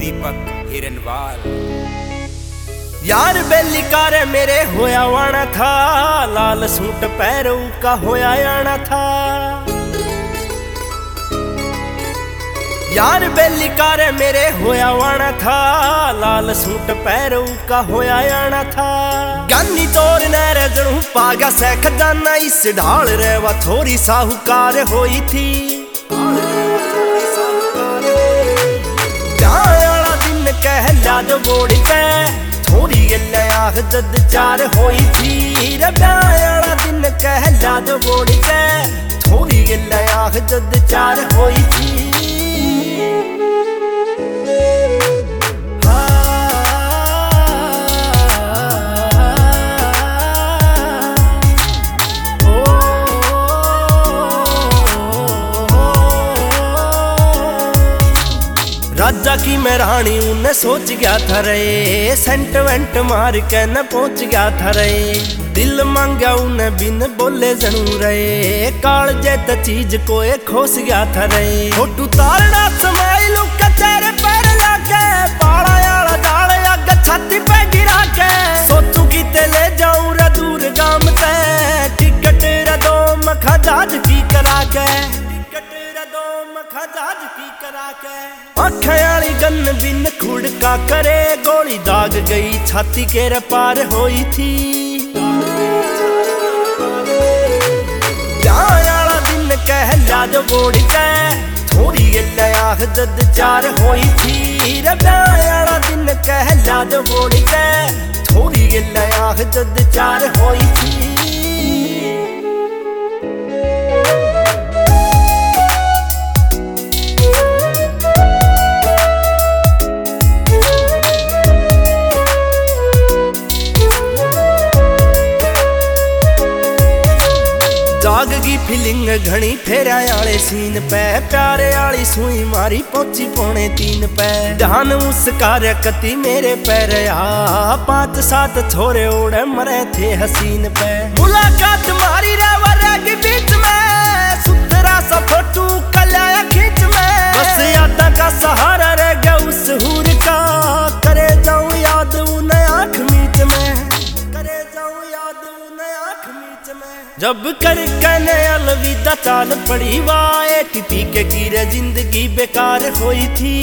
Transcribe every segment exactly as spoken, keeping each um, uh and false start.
दीपक हिरनवाल। यार बेली कारे मेरे होया वाना था, लाल सूट पैरों का होया आना था। यार बेली कारे मेरे होया वाना था, लाल सूट पैरों का होया आना था। गानी तोर नैरे जणू पागा से खजाना, इस ढाल रेवा थोड़ी साहूकार होई थी। जाया दिन कह लाद बोड़ी पे थोड़ी गल्ला आख जद चार होई थी। रब्याला दिन कह लाद बोड़ी पे थोड़ी गल्ला आख जद चार होई थी। राजा की मैं रानी उन्हें सोच गया था रे, सेंट वेंट मार के न पहुंच गया था रे। दिल मांगा उन्हें बिन बोले जरूर रे, काल जैत चीज को एक खोस गया था रे। फोटू तारना समाइल का चेहरे पैर लाके, पाड़ा याला डाल अग छाती पे गिरा के। सोचू कि ते ले जाऊं रे दूर गाम ते, टिकट रे दो मखा जाज की करा के। टिकट रे दो मखा जाज की करा के। आखियाली गन बिन खुड़का करे, गोली दाग गई छाती के रे पार होई थी। जायाला दिन कह लाद बोड़ी के थोड़ी गल्ला आख जद चार होई थी। रब्याला दिन कह लाद बोड़ी के थोड़ी गल्ला आख जद चार होई थी। जागगी फीलिंग घनी फेरा आले सीन पे, प्यारे आली सुई मारी पहुंची पौने तीन पे। जहान मुस्कार कती मेरे पैर आ, पांच सात छोरे उड़े मरे थे हसीन पे। मुलाकात मारी रावा रैगी बीच में, सुतरा सा फोटू कलाया खींच में। बस यादा का सहारा रह गया उस हूर का, करे जाऊं याद उन्हें आंख मीच में। करे जाऊं याद उन्हें आंख मीच में। जब कर कने अलविदा चाल पड़ी वाए, टिपी के गिरे जिंदगी बेकार होई थी।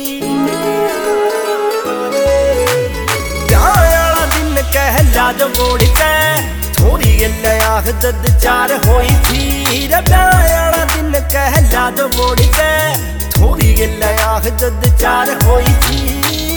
जायाला दिन कह लाद बोड़ी के थोड़ी गल्ला आख जद चार होई थी। रब्याला दिन कह लाद बोड़ी के थोड़ी गल्ला आख जद चार होई थी।